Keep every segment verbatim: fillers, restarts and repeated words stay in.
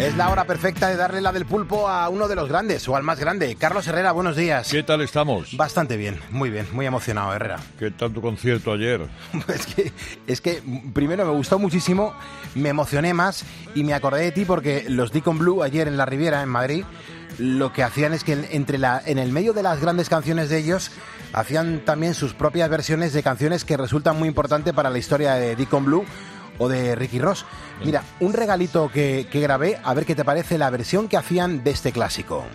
Es la hora perfecta de darle la del pulpo a uno de los grandes, o al más grande. Carlos Herrera, buenos días. ¿Qué tal estamos? Bastante bien, muy bien, muy emocionado, Herrera. ¿Qué tal tu concierto ayer? Es que, es que primero me gustó muchísimo, me emocioné más y me acordé de ti porque los Deacon Blue ayer en la Riviera, en Madrid, lo que hacían es que entre la, en el medio de las grandes canciones de ellos, hacían también sus propias versiones de canciones que resultan muy importantes para la historia de Deacon Blue o de Ricky Ross. Mira, un regalito que, que grabé, a ver qué te parece la versión que hacían de este clásico.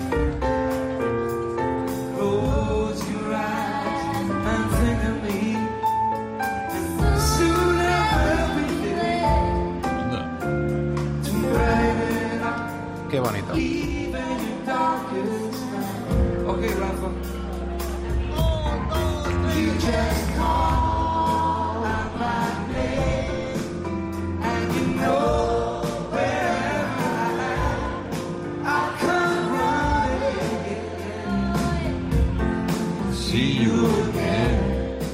Qué bonito. See you again.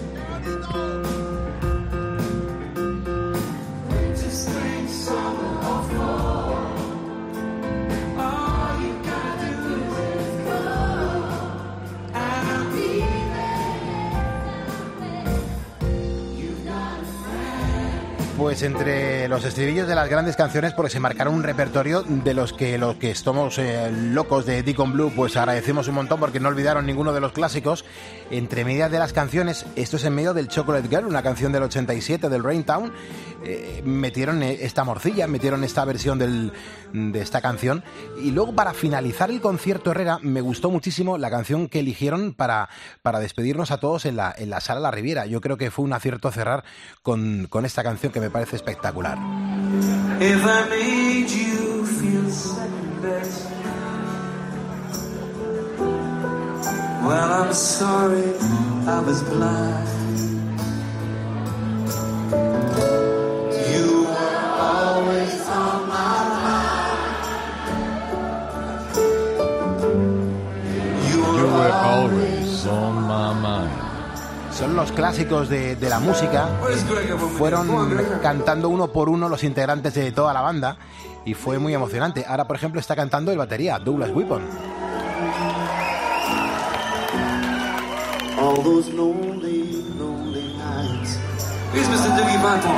Pues entre los estribillos de las grandes canciones, porque se marcaron un repertorio de los que los que estamos eh, locos de Deacon Blue, pues agradecemos un montón porque no olvidaron ninguno de los clásicos. Entre medias de las canciones, esto es en medio del Chocolate Girl, una canción del ochenta y siete del Raintown, eh, metieron esta morcilla, metieron esta versión del, de esta canción. Y luego, para finalizar el concierto, Herrera, me gustó muchísimo la canción que eligieron para, para despedirnos a todos en la, en la Sala La Riviera. Yo creo que fue un acierto cerrar con, con esta canción que me parece espectacular. If I made you feel second best, well, I'm sorry I was blind. You were always on my mind. You were, You were always on my mind. Son los clásicos de, de la música. Fueron cantando uno por uno los integrantes de toda la banda y fue muy emocionante. Ahora, por ejemplo, está cantando el batería, Douglas Weapon. All those lonely, lonely nights. Here's mister Dougie Banton.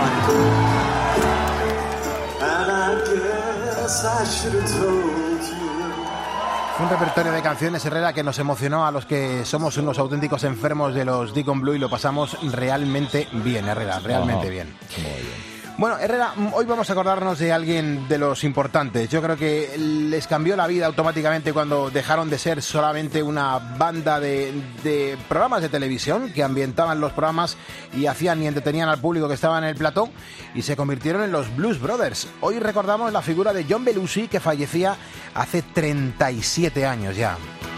And I guess I should have told you. Fue un repertorio de canciones, Herrera, que nos emocionó a los que somos unos auténticos enfermos de los Deacon Blue y lo pasamos realmente bien, Herrera, realmente Ajá. bien. Muy bien. Bueno, Herrera, hoy vamos a acordarnos de alguien de los importantes. Yo creo que les cambió la vida automáticamente cuando dejaron de ser solamente una banda de, de programas de televisión que ambientaban los programas y hacían y entretenían al público que estaba en el plató y se convirtieron en los Blues Brothers. Hoy recordamos la figura de John Belushi, que fallecía hace treinta y siete años ya.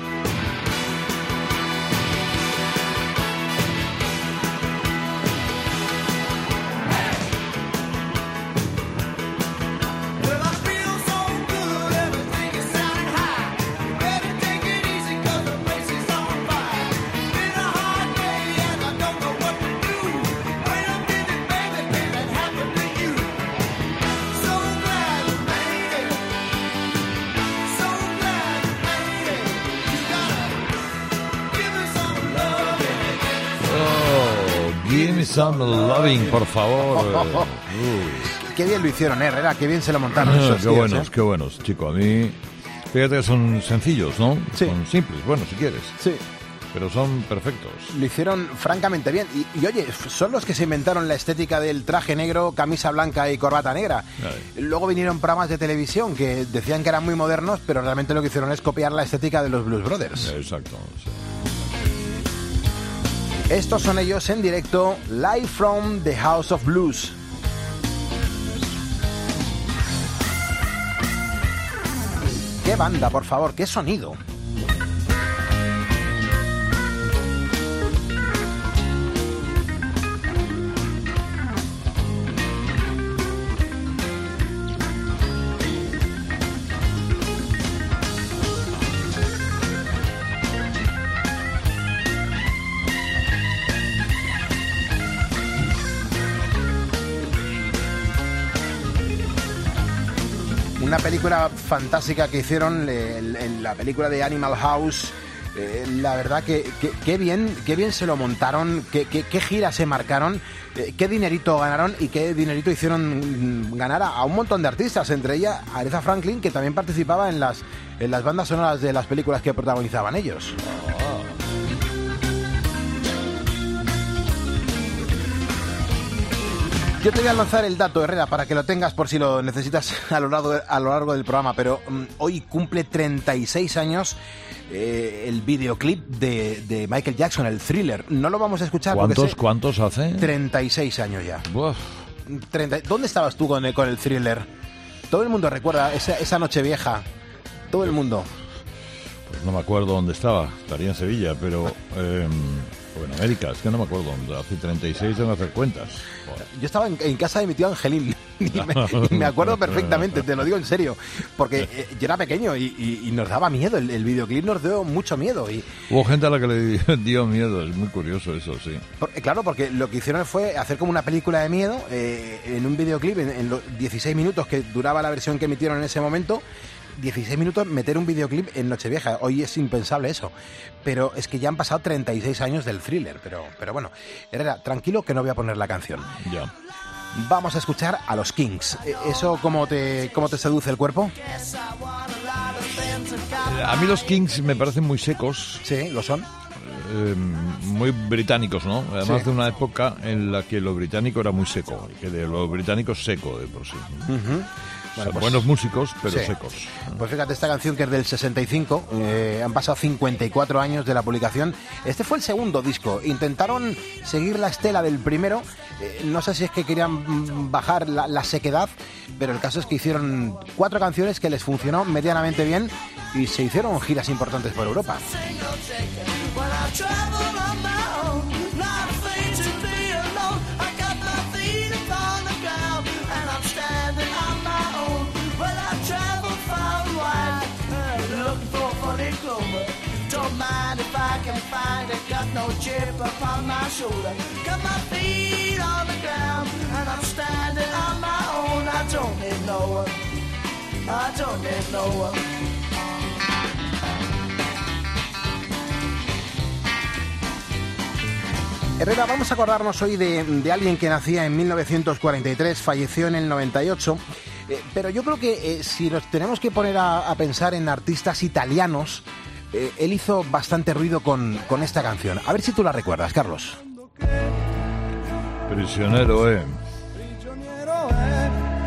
Give me some loving, por favor. Uh. Qué bien lo hicieron, ¿eh, Herrera? Qué bien se lo montaron Ah, esos qué tíos, buenos, ¿eh? qué buenos, chico. A mí, fíjate que son sencillos, ¿no? Sí. Son simples, bueno, si quieres. Sí. Pero son perfectos. Lo hicieron francamente bien. Y, y oye, son los que se inventaron la estética del traje negro, camisa blanca y corbata negra. Ay. Luego vinieron programas de televisión que decían que eran muy modernos, pero realmente lo que hicieron es copiar la estética de los Blues Brothers. Exacto. Sí. Estos son ellos en directo, live from the House of Blues. ¡Qué banda, por favor! ¡Qué sonido! una película fantástica que hicieron, en la película de Animal House. Eh, la verdad que, que, que bien qué bien se lo montaron, qué, qué, qué gira se marcaron, eh, qué dinerito ganaron y qué dinerito hicieron ganar a, a un montón de artistas, entre ellas Aretha Franklin, que también participaba en las, en las bandas sonoras de las películas que protagonizaban ellos. Yo te voy a lanzar el dato, Herrera, para que lo tengas por si lo necesitas a lo largo, de, a lo largo del programa, pero um, hoy cumple treinta y seis años eh, el videoclip de, de Michael Jackson, el Thriller. No lo vamos a escuchar. ¿Cuántos, sé, ¿cuántos hace? treinta y seis años ya. Uf. treinta, ¿Dónde estabas tú con el, con el Thriller? Todo el mundo recuerda esa, esa noche vieja. Todo el mundo. Pues no me acuerdo dónde estaba. Estaría en Sevilla, pero... Eh, o en América, es que no me acuerdo. Hace treinta y seis tengo que hacer cuentas. Joder. Yo estaba en, en casa de mi tío Angelín y me, y me acuerdo perfectamente, te lo digo en serio, porque eh, yo era pequeño y, y, y nos daba miedo, el, el videoclip nos dio mucho miedo. Y, Hubo gente a la que le dio miedo, es muy curioso eso, sí. Por, claro, porque lo que hicieron fue hacer como una película de miedo eh, en un videoclip, en, en los dieciséis minutos que duraba la versión que emitieron en ese momento. dieciséis minutos, meter un videoclip en Nochevieja. Hoy es impensable eso. Pero es que ya han pasado treinta y seis años del Thriller. Pero, pero bueno, Herrera, tranquilo que no voy a poner la canción. Ya. Vamos a escuchar a los Kings. ¿Eso cómo te, cómo te seduce el cuerpo? A mí los Kings me parecen muy secos. Sí, lo son. Eh, muy británicos, ¿no? Además sí. De una época en la que lo británico era muy seco. Que de lo británico seco de por sí. Uh-huh. Bueno, o sea, pues, buenos músicos, pero sí. secos. Pues fíjate, esta canción que es del sesenta y cinco, eh, han pasado cincuenta y cuatro años de la publicación. Este fue el segundo disco. Intentaron seguir la estela del primero. Eh, no sé si es que querían bajar la, la sequedad, pero el caso es que hicieron cuatro canciones que les funcionó medianamente bien y se hicieron giras importantes por Europa. Don't mind if I can find it. Got no chip upon my shoulder. Got my feet on the ground and I'm standing on my own. I don't need no one. I don't need no one. Herrera, vamos a acordarnos hoy de, de alguien que nacía en mil novecientos cuarenta y tres, falleció en el noventa y ocho. Eh, pero yo creo que eh, si nos tenemos que poner a, a pensar en artistas italianos, Eh, él hizo bastante ruido con, con esta canción. A ver si tú la recuerdas, Carlos. Prisionero, eh. Prigioniero, eh.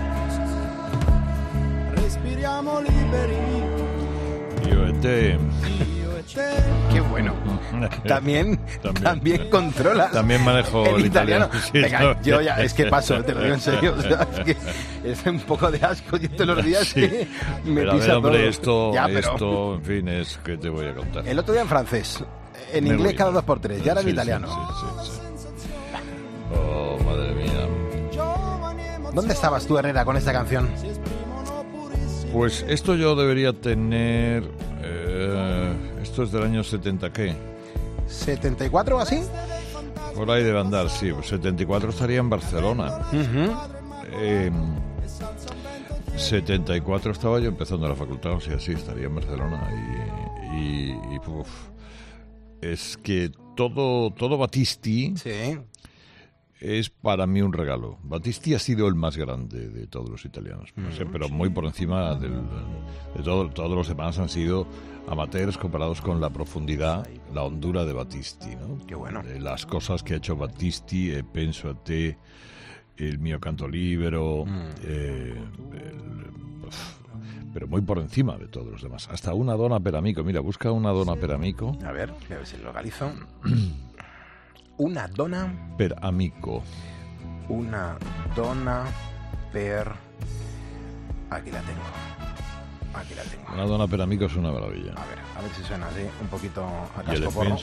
Respiriamo liberi. Io e te. Io e te. Qué bueno. También, también, también controlas. También manejo el, el italiano. italiano. Sí, venga, no. Yo ya, es que paso, te lo digo en serio. O sea, es que es un poco de asco. Yo todos los días sí. que me pero pisa a ver, hombre, todo. Esto, ya, pero... esto, en fin, es que te voy a contar. El otro día en francés, en me inglés voy. cada dos por tres, y ahora sí, en italiano. Sí, sí, sí, sí. Oh, madre mía. ¿Dónde estabas tú, Herrera, con esta canción? Pues esto yo debería tener... Eh, esto es del año setenta, ¿qué? ¿setenta y cuatro o así? Por ahí debe andar, sí. Pues setenta y cuatro estaría en Barcelona. Uh-huh. Eh, setenta y cuatro estaba yo empezando la facultad, o sea, sí, estaría en Barcelona. Y, y, y uf, es que todo, todo Battisti... Sí. Es para mí un regalo. Battisti ha sido el más grande de todos los italianos, no sé, pero muy por encima del, de todo, todos los demás han sido amateurs comparados con la profundidad, la hondura de Battisti, ¿no? Qué bueno. De las cosas que ha hecho Battisti, eh, Penso a te, el mio canto libero, mm. eh, el, uf, pero muy por encima de todos los demás. Hasta una donna per amico. Mira, busca una donna per amico. A ver, a ver si lo localizo. Una donna per amico. Una donna per... Aquí la tengo. Aquí la tengo. Una donna per amico es una maravilla. A ver, a ver si suena así, un poquito a casco porro.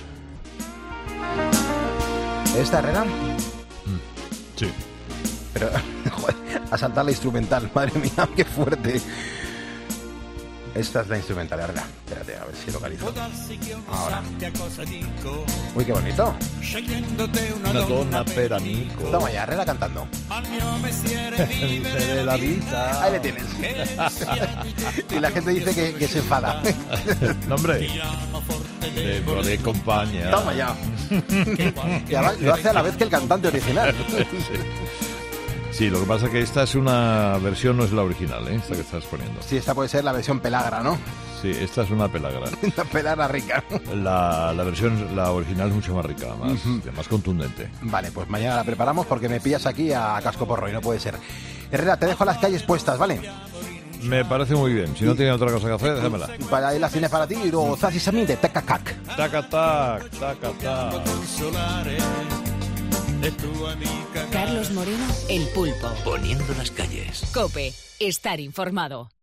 ¿Esta, Herrera? Mm, sí. Pero, joder, a saltar la instrumental. Madre mía, qué fuerte. Esta es la instrumental, Herrera. Espérate, a ver si localizo. Ahora. Uy, qué bonito. Una donna per amico. Toma ya, Herrera cantando. Dice de la vida. Ahí le tienes. Y la gente dice que, que se enfada. No, hombre. De, de compañía. Toma ya. Y además lo hace a la vez que el cantante original. Sí. Sí, lo que pasa es que esta es una versión, no es la original, ¿eh? Esta que estás poniendo. Sí, esta puede ser la versión pelagra, ¿no? Sí, esta es una pelagra. Una pelagra rica. La, la versión, la original es mucho más rica, más, uh-huh. más contundente. Vale, pues mañana la preparamos porque me pillas aquí a casco porro y no puede ser. Herrera, te dejo las calles puestas, ¿vale? Me parece muy bien. Si no tiene otra cosa que hacer, déjamela. Para ahí las tienes para ti y luego zazisamite, tacacac. Taca-tac, taca-tac. Carlos Moreno, El Pulpo. Poniendo las calles. COPE, estar informado.